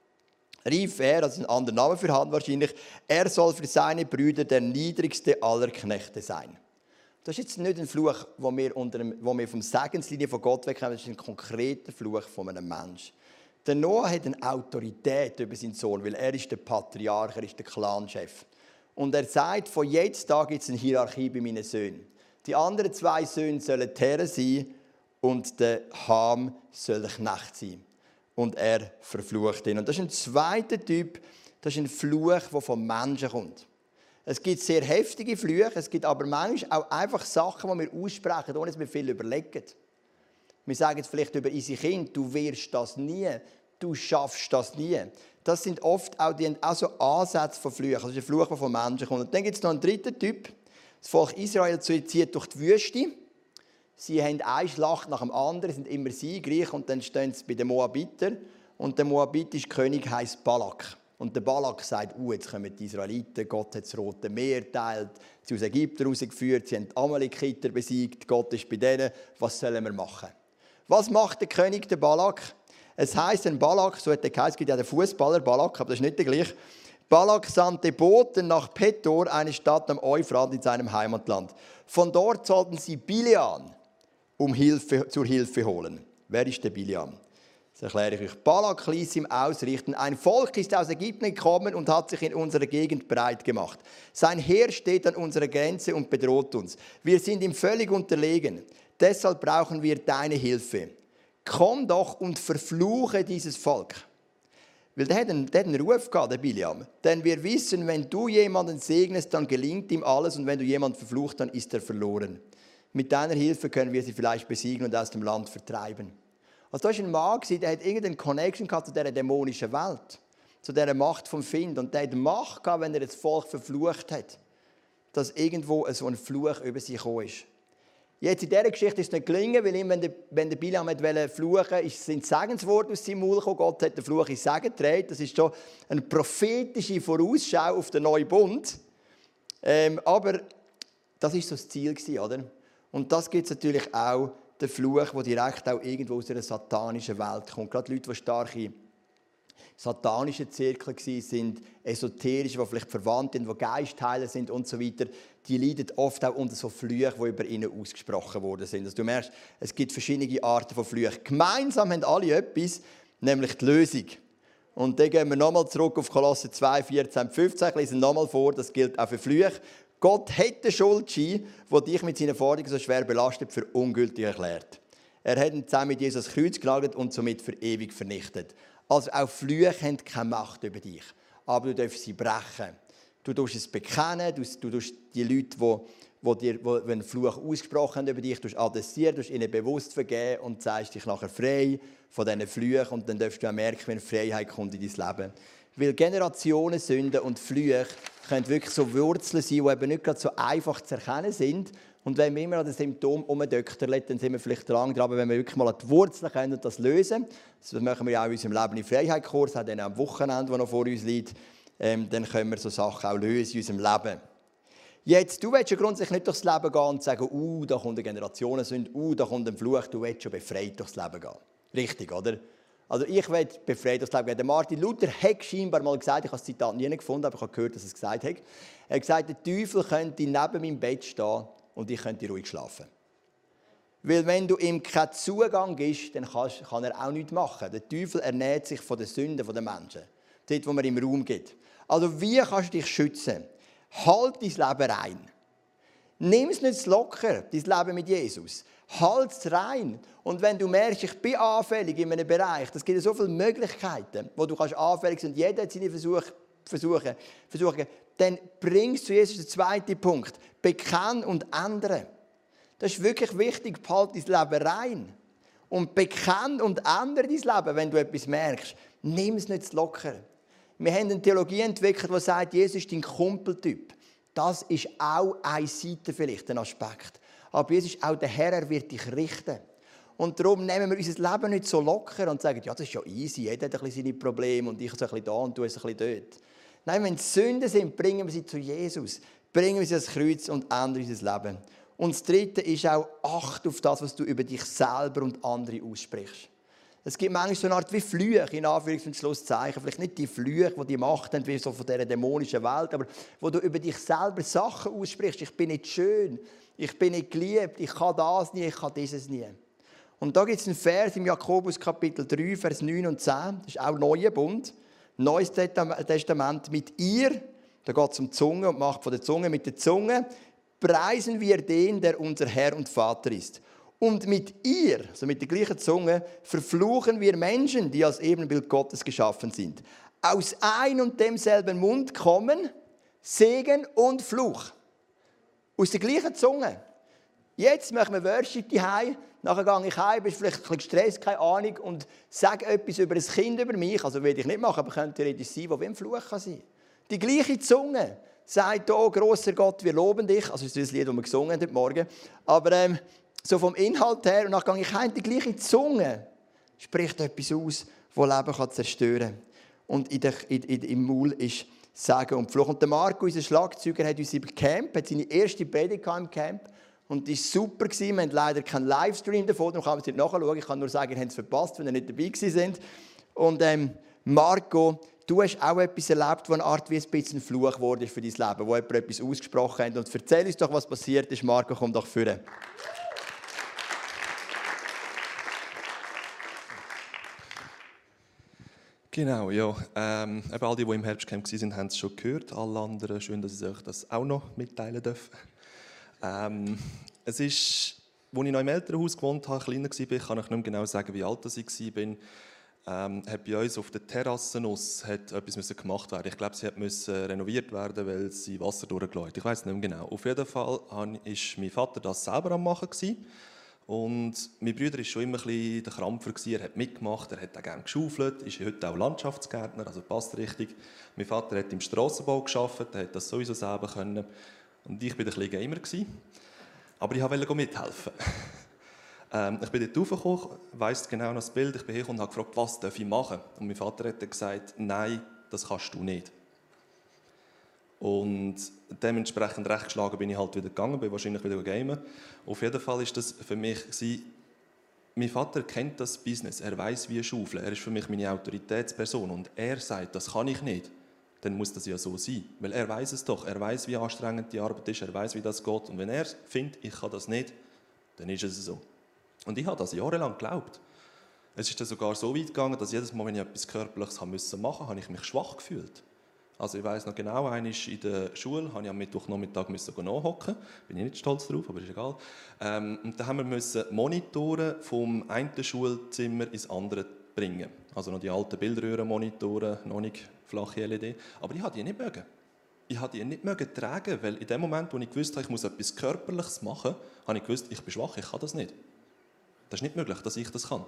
rief er, das ist ein anderer Name für Ham wahrscheinlich, er soll für seine Brüder der niedrigste aller Knechte sein. Das ist jetzt nicht ein Fluch, wo wir, unter einem, wo wir vom Segenslinie von Gott wegkommen, das ist ein konkreter Fluch von einem Menschen. Der Noah hat eine Autorität über seinen Sohn, weil er ist der Patriarch, er ist der Clanchef. Und er sagt, von jetzt an gibt es eine Hierarchie bei meinen Söhnen. Die anderen zwei Söhne sollen die Herren sein und der Ham soll der Knecht sein. Und er verflucht ihn. Und das ist ein zweiter Typ, das ist ein Fluch, der vom Menschen kommt. Es gibt sehr heftige Flüche, es gibt aber manchmal auch einfach Sachen, die wir aussprechen, ohne dass wir viel überlegen. Wir sagen jetzt vielleicht über unsere Kinder, du wirst das nie, du schaffst das nie. Das sind oft auch, die, auch so Ansätze von Flüchen. Das ist ein Fluch, der von Menschen kommt. Und dann gibt es noch einen dritten Typ. Das Volk Israel zieht durch die Wüste. Sie haben eine Schlacht nach dem anderen, sind immer siegreich. Und dann stehen sie bei den Moabitern. Und der moabitische König heisst Balak. Und der Balak sagt, uh, jetzt kommen die Israeliten, Gott hat das Rote Meer geteilt, sie aus Ägypten rausgeführt, sie haben die Amalekiter besiegt, Gott ist bei denen, was sollen wir machen? Was macht der König, der Balak? Es heisst, ein Balak, so hat der geheißen, es gibt ja den Fußballer Balak, aber das ist nicht der gleiche. Balak sandte Boten nach Petor, eine Stadt am Euphrat in seinem Heimatland. Von dort sollten sie Bileam um Hilfe, zur Hilfe holen. Wer ist der Bileam? Das erkläre ich euch. Balak ließ ihm ausrichten, ein Volk ist aus Ägypten gekommen und hat sich in unserer Gegend breit gemacht. Sein Heer steht an unserer Grenze und bedroht uns. Wir sind ihm völlig unterlegen. Deshalb brauchen wir deine Hilfe. Komm doch und verfluche dieses Volk. Weil der hat einen, der hat einen Ruf gehabt, der Bileam. Denn wir wissen, wenn du jemanden segnest, dann gelingt ihm alles. Und wenn du jemanden verfluchst, dann ist er verloren. Mit deiner Hilfe können wir sie vielleicht besiegen und aus dem Land vertreiben. Also da war ein Mann, der hat irgendeine Connection gehabt zu dieser dämonischen Welt. Zu dieser Macht vom Find. Und der hat Macht gehabt, wenn er das Volk verflucht hat. Dass irgendwo so ein Fluch über sie gekommen ist. Jetzt in dieser Geschichte ist es nicht gelungen, weil ihm, wenn der, wenn der Bileam fluchen wollte, sind Segensworte aus seinem Mund gekommen. Gott hat den Fluch in Segen gedreht. Das ist schon eine prophetische Vorausschau auf den neuen Bund. Ähm, aber das war so das Ziel, oder? Und das gibt es natürlich auch, der Fluch, der direkt auch irgendwo aus einer satanischen Welt kommt. Gerade Leute, die starke satanische Zirkel waren, esoterische, die vielleicht verwandt sind, die Geistheiler sind und so weiter, die leiden oft auch unter so Flüchen, die über ihnen ausgesprochen worden sind. Also du merkst, es gibt verschiedene Arten von Flüchen. Gemeinsam haben alle etwas, nämlich die Lösung. Und dann gehen wir nochmal zurück auf Kolosser zwei, vierzehn, fünfzehn. Ich lese nochmal vor, das gilt auch für Flüche. Gott hat den Schuldschein, der dich mit seinen Forderungen so schwer belastet, für ungültig erklärt. Er hat ihn zusammen mit Jesus ans Kreuz genagelt und somit für ewig vernichtet. Also auch Flüche haben keine Macht über dich, aber du darfst sie brechen. Du darfst es bekennen, du, du darfst die Leute, die, die dir die einen Fluch ausgesprochen haben über dich, adressieren, du darfst ihnen bewusst vergeben und zeigst dich nachher frei von diesen Flüchen. Und dann darfst du auch merken, wenn Freiheit kommt in dein Leben. Weil Generationen Sünden und Flüche können wirklich so Wurzeln sein, die eben nicht gerade so einfach zu erkennen sind. Und wenn wir immer an den Symptomen herumdökterlen, dann sind wir vielleicht dran dran, aber wenn wir wirklich mal an die Wurzeln können und das lösen, das machen wir ja auch in unserem Leben im Freiheitskurs, auch dann am Wochenende, das noch vor uns liegt, ähm, dann können wir so Sachen auch lösen in unserem Leben. Jetzt, du willst ja grundsätzlich nicht durchs Leben gehen und sagen, uh, da kommt eine Generationensünde, uh, da kommt ein Fluch, du willst schon befreit durchs Leben gehen. Richtig, oder? Also ich will befreit durchs Leben gehen. Der Martin Luther hat scheinbar mal gesagt, ich habe das Zitat nie gefunden, aber ich habe gehört, dass er es gesagt hat. Er hat gesagt, der Teufel könnte neben meinem Bett stehen und ich könnte ruhig schlafen. Weil wenn du ihm keinen Zugang gibst, dann kann er auch nichts machen. Der Teufel ernährt sich von den Sünden der Menschen. Dort, wo man ihm Raum gibt. Also wie kannst du dich schützen? Halt dein Leben rein. Nimm es nicht locker, dein Leben mit Jesus. Halt es rein. Und wenn du merkst, ich bin anfällig in einem Bereich, es gibt so viele Möglichkeiten, wo du kannst anfällig sein und jeder hat seine Versuche, Versuche, Versuche, dann bringst du zu Jesus den zweiten Punkt. Bekenn und ändere. Das ist wirklich wichtig, behalte dein Leben rein. Und bekenn und ändere dein Leben, wenn du etwas merkst. Nimm es nicht locker. Wir haben eine Theologie entwickelt, die sagt, Jesus ist dein Kumpeltyp. Das ist auch eine Seite vielleicht, ein Aspekt. Aber Jesus ist auch der Herr, er wird dich richten. Und darum nehmen wir unser Leben nicht so locker und sagen, ja, das ist ja easy, jeder hat ein bisschen seine Probleme und ich ein bisschen da und du ein bisschen dort. Nein, wenn es Sünden sind, bringen wir sie zu Jesus. Bringen wir sie ans Kreuz und ändern unser Leben. Und das Dritte ist auch, acht auf das, was du über dich selber und andere aussprichst. Es gibt manchmal so eine Art wie Flüche, in Anführungs- und Schlusszeichen. Vielleicht nicht die Flüche, die die Macht haben, wie so von dieser dämonischen Welt, aber wo du über dich selber Sachen aussprichst. Ich bin nicht schön, ich bin nicht geliebt, ich kann das nie, ich kann dieses nie. Und da gibt es einen Vers im Jakobus Kapitel drei, Vers neun und zehn. Das ist auch Neuer Bund. Neues Testament. Mit ihr, da geht es um die Zunge und die Macht von der Zunge. Mit der Zunge preisen wir den, der unser Herr und Vater ist. Und mit ihr, also mit der gleichen Zunge, verfluchen wir Menschen, die als Ebenbild Gottes geschaffen sind. Aus ein und demselben Mund kommen Segen und Fluch. Aus der gleichen Zunge. Jetzt machen wir Worship daheim, nachher gehe ich heim, bist vielleicht ein bisschen gestresst, keine Ahnung, und sage etwas über ein Kind, über mich. Also will ich nicht machen, aber könnte theoretisch sein, wo wie ein Fluch kann sein. Die gleiche Zunge sagt, oh grosser Gott, wir loben dich. Also das ist das Lied, das wir gesungen haben heute Morgen. Aber ähm, so vom Inhalt her, und dann gehe ich heim, die gleiche Zunge spricht etwas aus, das Leben kann zerstören kann. Und in der, in, in, im Maul ist Segen und Fluch. Und der Marco, unser Schlagzeuger, hat uns im Camp, hat seine erste Predigt im Camp. Und das war super. Wir haben leider keinen Livestream davon, darum kann man es nicht nachschauen. Ich kann nur sagen, ihr habt es verpasst, wenn ihr nicht dabei sind. Und ähm, Marco, du hast auch etwas erlebt, das eine Art wie ein bisschen ein Fluch geworden ist für dein Leben, wo jemand etwas ausgesprochen hat. Und erzähl uns doch, was passiert ist. Marco, komm doch vorne. Genau, ja. Ähm, all die, die im Herbstcamp waren, haben es schon gehört. Alle anderen, schön, dass ich euch das auch noch mitteilen darf. Ähm, es ist, als ich noch im Elternhaus gewohnt habe, kleiner war, kann ich nicht mehr genau sagen, wie alt ich war. Ähm, hat bei uns auf der Terrasse hat etwas gemacht werden. Ich glaube, sie musste renoviert werden, weil sie Wasser durchgelassen hat. Ich weiß nicht mehr genau. Auf jeden Fall war mein Vater das selber am machen. Und mein Bruder war schon immer ein bisschen der Krampfer. Er hat mitgemacht, er hat auch gerne geschaufelt, ist heute auch Landschaftsgärtner, also passt richtig. Mein Vater hat im Strassenbau gearbeitet, er hat das sowieso selber können. Und ich war ein bisschen Gamer. Aber ich wollte mithelfen. ähm, ich bin dort raufgekommen, weiss genau noch das Bild. Ich bin hergekommen und habe gefragt, was darf ich machen? Und mein Vater hat gesagt, nein, das kannst du nicht. Und dementsprechend recht geschlagen bin ich halt wieder gegangen, bin wahrscheinlich wieder gamen. Auf jeden Fall war das für mich, mein Vater kennt das Business, er weiß wie schaufeln, er ist für mich meine Autoritätsperson und er sagt, das kann ich nicht. Dann muss das ja so sein, weil er weiß es doch, er weiß, wie anstrengend die Arbeit ist, er weiß, wie das geht. Und wenn er findet, ich kann das nicht, dann ist es so. Und ich habe das jahrelang geglaubt. Es ist dann sogar so weit gegangen, dass jedes Mal, wenn ich etwas Körperliches machen musste, habe ich mich schwach gefühlt. Also ich weiss noch genau, einmal in der Schule musste ich am Mittwochnachmittag nachhocken. Bin ich nicht stolz drauf, aber ist egal. Ähm, und dann haben wir Monitore vom einen Schulzimmer ins andere bringen. Also noch die alten Bildröhrenmonitore, noch nicht flache L E D. Aber ich wollte die nicht mögen. Ich wollte die nicht mögen tragen, weil in dem Moment, wo ich gewusst habe, ich muss etwas Körperliches machen, habe ich gewusst, ich bin schwach, ich kann das nicht. Das ist nicht möglich, dass ich das kann.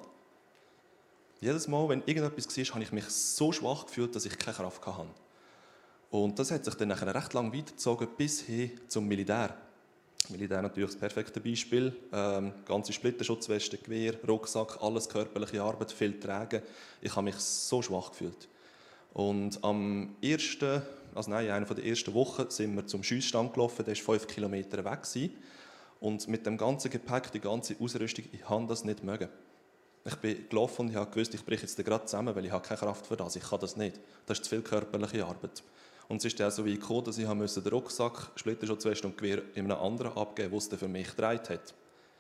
Jedes Mal, wenn irgendetwas war, habe ich mich so schwach gefühlt, dass ich keine Kraft hatte. Und das hat sich dann recht lang weitergezogen bis hin zum Militär. Militär natürlich das perfekte Beispiel. Ähm, ganze Splitterschutzweste, Gewehr, Rucksack, alles körperliche Arbeit, viel tragen. Ich habe mich so schwach gefühlt. Und am ersten, also nein, einer der ersten Wochen sind wir zum Schiessstand gelaufen, der war fünf Kilometer weg. Und mit dem ganzen Gepäck, die ganze Ausrüstung, ich habe das nicht mögen. Ich bin gelaufen und ich habe gewusst, ich breche jetzt gerade zusammen, weil ich habe keine Kraft für das. Ich kann das nicht. Das ist zu viel körperliche Arbeit. Und es ist dann so weit gekommen, dass ich den Rucksack, Splitterschutzweste und Gewehr in einem anderen abgeben musste, der für mich getragen hat.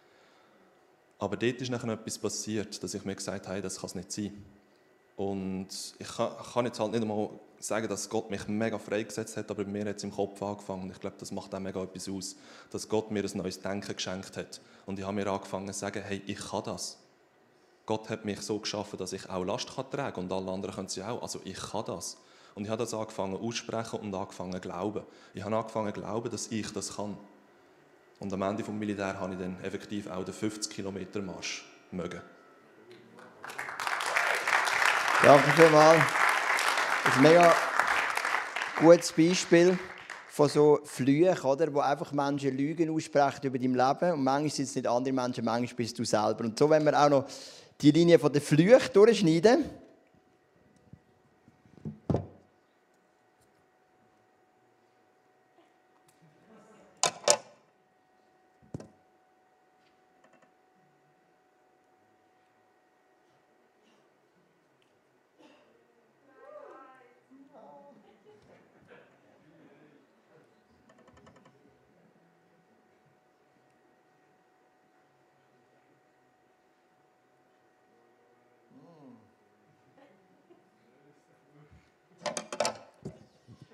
Aber dort ist nachher etwas passiert, dass ich mir gesagt habe, das kann es nicht sein. Und ich kann, kann jetzt halt nicht einmal sagen, dass Gott mich mega freigesetzt hat, aber bei mir hat es im Kopf angefangen. Und ich glaube, das macht auch mega etwas aus, dass Gott mir ein neues Denken geschenkt hat. Und ich habe mir angefangen zu sagen, hey, ich kann das. Gott hat mich so geschaffen, dass ich auch Last tragen kann und alle anderen können sie auch. Also ich kann das. Und ich habe das angefangen aussprechen und angefangen zu glauben. Ich habe angefangen zu glauben, dass ich das kann. Und am Ende des Militärs habe ich dann effektiv auch den fünfzig Kilometer Marsch mögen. Danke vielmals. Das ist ein mega gutes Beispiel von so Flüchen, oder, wo einfach Menschen Lügen aussprechen über dein Leben. Und manchmal sind es nicht andere Menschen, manchmal bist du selber. Und so wollen wir auch noch die Linie von den Flüchen durchschneiden.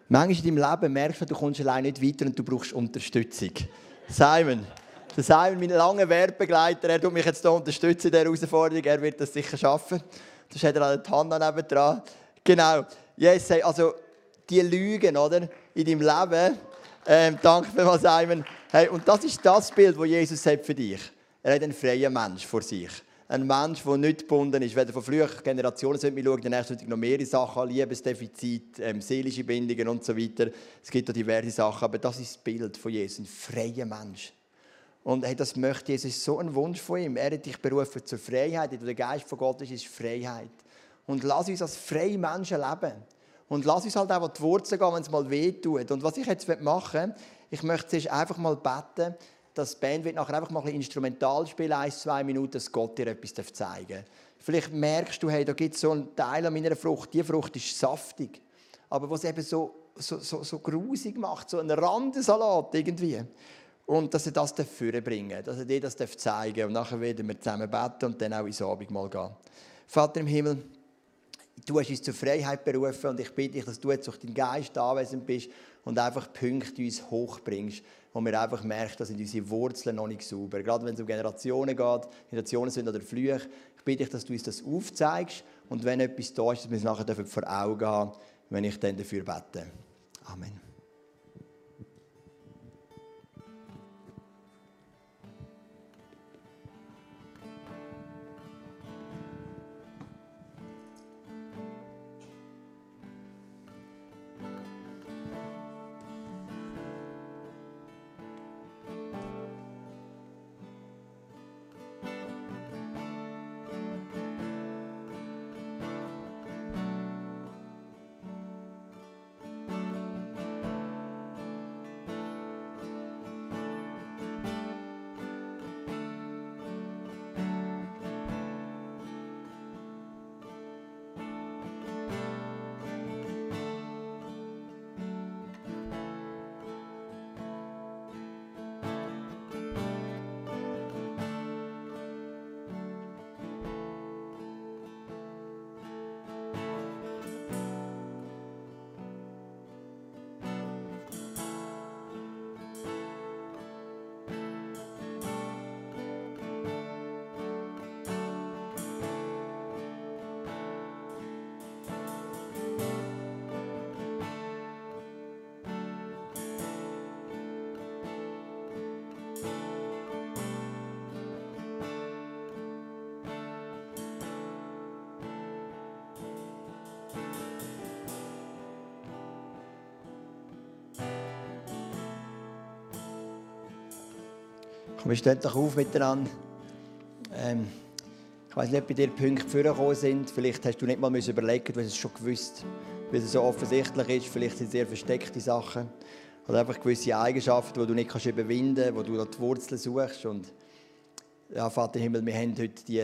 Manchmal in deinem Leben merkst du, du kommst allein nicht weiter und du brauchst Unterstützung. Simon, der Simon, mein langer Werbegleiter, er tut mich jetzt hier unterstützen in dieser Herausforderung. Er wird das sicher schaffen. Das hat er die Hand nebendran. Genau. Yes, also die Lügen, oder, in deinem Leben. Ähm, danke vielmals, Simon. Hey, und das ist das Bild, das Jesus hat für dich. Er hat einen freien Mensch vor sich. Ein Mensch, der nicht gebunden ist. Wenn ihr von früheren Generationen schaut, dann nächstes noch mehrere Sachen an, Liebesdefizit, ähm, seelische Bindungen und so weiter. Es gibt auch diverse Sachen, aber das ist das Bild von Jesus, ein freier Mensch. Und hey, das möchte Jesus, ist so ein Wunsch von ihm. Er hat dich berufen zur Freiheit. Wo der Geist von Gott ist, ist Freiheit. Und lass uns als freie Menschen leben. Und lass uns halt auch an die Wurzeln gehen, wenn es mal weh tut. Und was ich jetzt machen möchte, ich möchte zuerst einfach mal beten, dass die Band wird nachher einfach mal ein bisschen instrumental spielen, ein, zwei Minuten, dass Gott dir etwas zeigen darf. Vielleicht merkst du, hey, da gibt es so einen Teil an meiner Frucht, die Frucht ist saftig, aber was eben so, so, so, so grusig macht, so ein Randensalat irgendwie. Und dass er das vorbringen darf, dass er dir das zeigen darf. Und nachher werden wir zusammen beten und dann auch ins Abendmahl gehen. Vater im Himmel, du hast uns zur Freiheit berufen und ich bitte dich, dass du jetzt durch deinen Geist anwesend bist und einfach Punkte uns hochbringst, wo wir einfach merken, dass unsere Wurzeln noch nicht sauber sind. Gerade wenn es um Generationen geht, Generationen sind oder Flüche. Ich bitte dich, dass du uns das aufzeigst und wenn etwas da ist, dass wir es nachher vor Augen haben, wenn ich dann dafür bete. Amen. Wir stehen doch auf miteinander. Ähm, ich weiss nicht, ob bei dir Punkte vorgekommen sind. Vielleicht hast du nicht mal überlegen, du hast es schon gewusst, weil es so offensichtlich ist. Vielleicht sind es sehr versteckte Sachen. Oder einfach gewisse Eigenschaften, die du nicht kannst überwinden kannst, wo du die Wurzeln suchst. Und ja, Vater im Himmel, wir haben heute die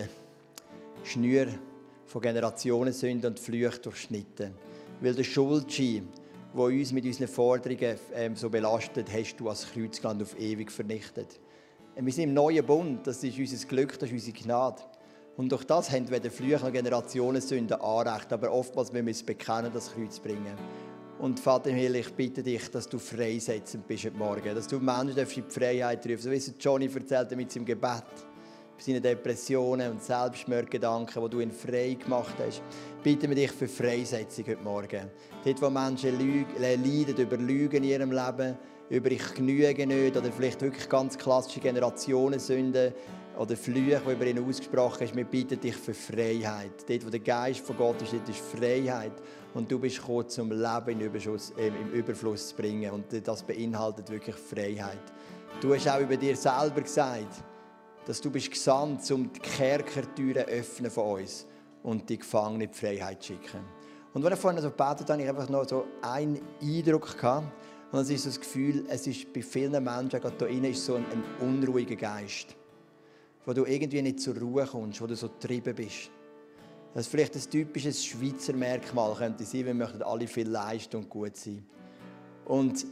Schnüre von Generationensünden und Flüchen durchschnitten. Weil der Schuldschein, der uns mit unseren Forderungen ähm, so belastet, hast du als Kreuzland auf ewig vernichtet. Wir sind im neuen Bund, das ist unser Glück, das ist unsere Gnade. Und durch das haben weder Flüche noch Generationensünden Anrecht, aber oftmals müssen wir es bekennen, das Kreuz bringen. Und Vater im Himmel, ich bitte dich, dass du freisetzend bist heute Morgen, dass du Menschen in die Freiheit rufst. So wie es Johnny erzählte mit seinem Gebet, bei seinen Depressionen und Selbstmordgedanken, die du ihn frei gemacht hast, bitten wir dich für Freisetzung heute Morgen. Dort, wo Menschen leiden über Lügen in ihrem Leben, über ich genüge nicht oder vielleicht wirklich ganz klassische Generationensünden oder Flüche, die über ihn ausgesprochen hast. Wir bitten dich für Freiheit. Dort, wo der Geist von Gott ist, dort ist Freiheit. Und du bist gekommen, zum Leben in Überschuss, äh, im Überfluss zu bringen. Und das beinhaltet wirklich Freiheit. Du hast auch über dir selber gesagt, dass du bist gesandt, um die Kerkertüren zu öffnen von uns und die Gefangenen in die Freiheit zu schicken. Und als ich vorhin so gebetet habe, hatte ich einfach noch so einen Eindruck gehabt. Und das ist so das Gefühl, es ist bei vielen Menschen, gerade hier innen, ist so ein, ein unruhiger Geist, wo du irgendwie nicht zur Ruhe kommst, wo du so getrieben bist. Das ist vielleicht ein typisches Schweizer Merkmal könnte sein, wir möchten alle viel leisten und gut sein. Und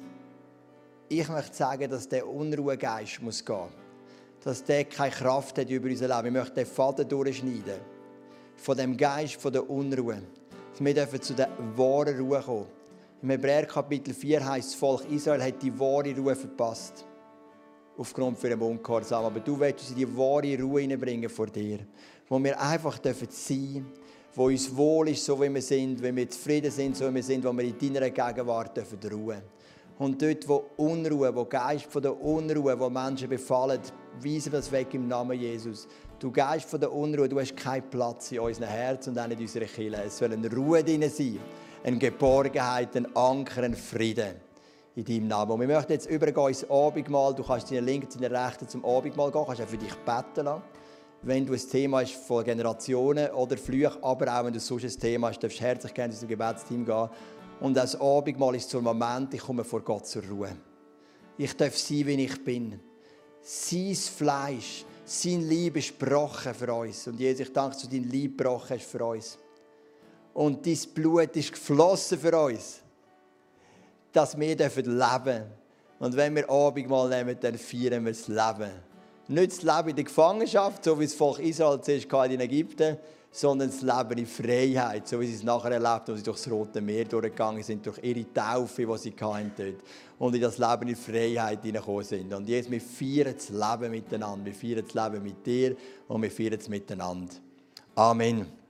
ich möchte sagen, dass der Unruhegeist muss gehen. Dass der keine Kraft hat über unser Leben. Ich möchte den Faden durchschneiden. Von dem Geist, von der Unruhe. Dass wir dürfen zu der wahren Ruhe kommen. Im Hebräer Kapitel vier heisst, das Volk Israel hat die wahre Ruhe verpasst. Aufgrund von ihrem Ungehorsam. Aber du willst uns in die wahre Ruhe hineinbringen vor dir. Wo wir einfach sein dürfen, wo uns wohl ist, so wie wir sind, wenn wir zufrieden sind, so wie wir sind, wo wir in deiner Gegenwart dürfen ruhen. Und dort, wo Unruhe, wo Geist von der Unruhe, wo Menschen befallen, weisen wir das weg im Namen Jesus. Du Geist von der Unruhe, du hast keinen Platz in unserem Herzen und auch nicht in unserer Kirche. Es soll eine Ruhe drin sein, eine Geborgenheit, ein Anker, ein Frieden in deinem Namen. Und wir möchten jetzt übergehen ins Abendmahl. Du kannst deine Linken, deine Rechten zum Abendmahl gehen, kannst auch für dich beten lassen. Wenn du ein Thema hast von Generationen oder Flüche, aber auch wenn du sonst ein Thema hast, darfst du herzlich gerne zum Gebetsteam gehen. Und das Abendmahl ist zum Moment, ich komme vor Gott zur Ruhe. Ich darf sein, wie ich bin. Sein Fleisch, sein Leib ist gebrochen für uns. Und Jesus, ich danke, dass du dein Leib gebrochen hast für uns. Und dein Blut ist geflossen für uns, dass wir leben dürfen. Und wenn wir Abendmahl nehmen, dann feiern wir das Leben. Nicht das Leben in der Gefangenschaft, so wie das Volk Israel zuerst in Ägypten, sondern das Leben in Freiheit, so wie sie es nachher erlebt, als sie durchs Rote Meer durchgegangen sind, durch ihre Taufe, die sie hatten, und in das Leben in Freiheit hineingekommen sind. Und jetzt, wir feiern das Leben miteinander, wir feiern das Leben mit dir und wir feiern es miteinander. Amen.